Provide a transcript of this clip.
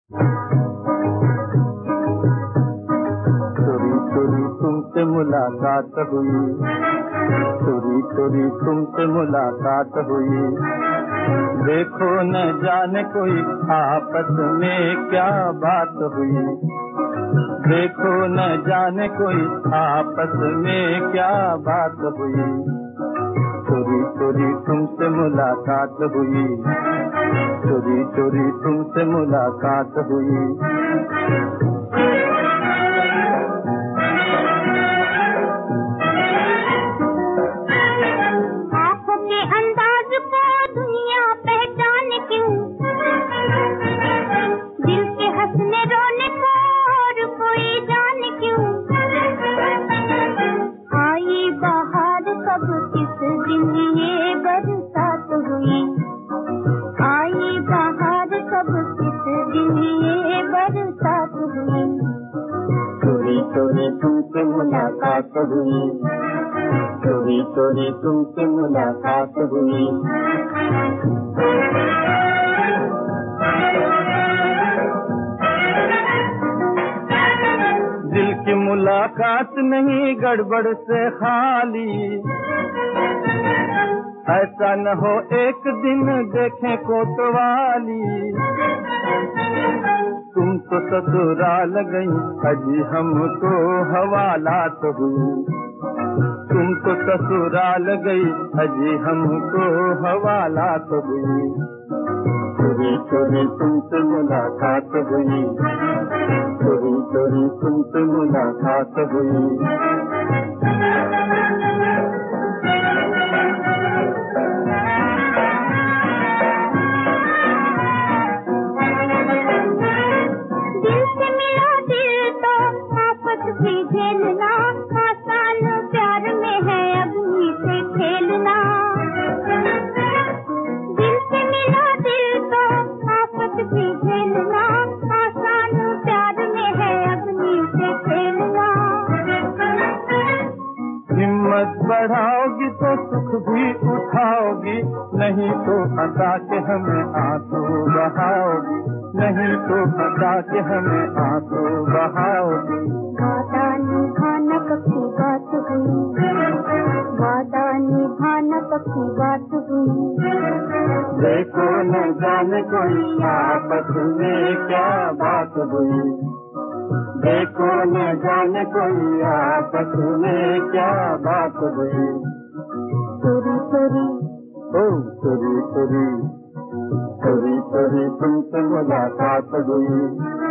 चोरी चोरी तुमसे मुलाकात हुई, चोरी चोरी तुमसे मुलाकात हुई। देखो न जाने कोई आपस में क्या बात हुई, देखो न जाने कोई आपस में क्या बात हुई। चोरी चोरी तुमसे मुलाकात हुई, चोरी चोरी तुमसे मुलाकात हुई। आँखों के अंदाज को दुनिया पहचाने क्यों, दिल के हंसने रोने को और कोई जाने क्यों। आई बाहर कब किस दिन ये बरसात हुई, आई बाहर कब किस दिन ये बरसात हुई। चोरी चोरी तुमसे मुलाकात हुई, चोरी चोरी तुमसे मुलाकात हुई। दिल की मुलाकात नहीं गड़बड़ से खाली, ऐसा न हो एक दिन देखें कोतवाली। तुम तो ससुराल गई अजी हमको हवालात हुई, तुम तो ससुराल गई अजी हमको हवालात हुई। चोरी चोरी तुमसे मुलाकात हुई, चोरी चोरी तुमसे मुलाकात हुई। दिल से मिला दिल तो आफत भी झेलना, आसान प्यार में है अग्नि से खेलना। दिल से मिला दिल तो आफत भी झेलना, आसान प्यार में है अग्नि से खेलना। हिम्मत बढ़ाओगी तो सुख भी उठाओगी, नहीं तो हंसा के हमें आंसू बहाओगी, नहीं तो हंसा के हमें आंसू बहाओगी। वादा निभाना पक्की बात हुई, वादा निभाना पक्की बात हुई। देखो न जाने कोई आपस में क्या बात हुई, देखो न जाने कोई आपस में क्या बात हुई। चोरी चोरी ओ चोरी चोरी, चोरी चोरी तुमसे मुलाकात हुई।